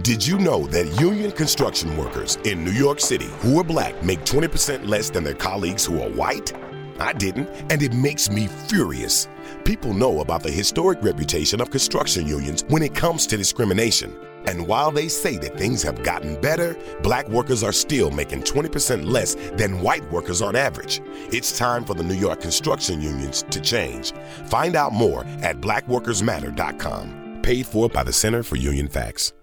Did you know that union construction workers in New York City who are black make 20% less than their colleagues who are white? I didn't, and it makes me furious. People know about the historic reputation of construction unions when it comes to discrimination. And while they say that things have gotten better, black workers are still making 20% less than white workers on average. It's time for the New York construction unions to change. Find out more at blackworkersmatter.com. Paid for by the Center for Union Facts.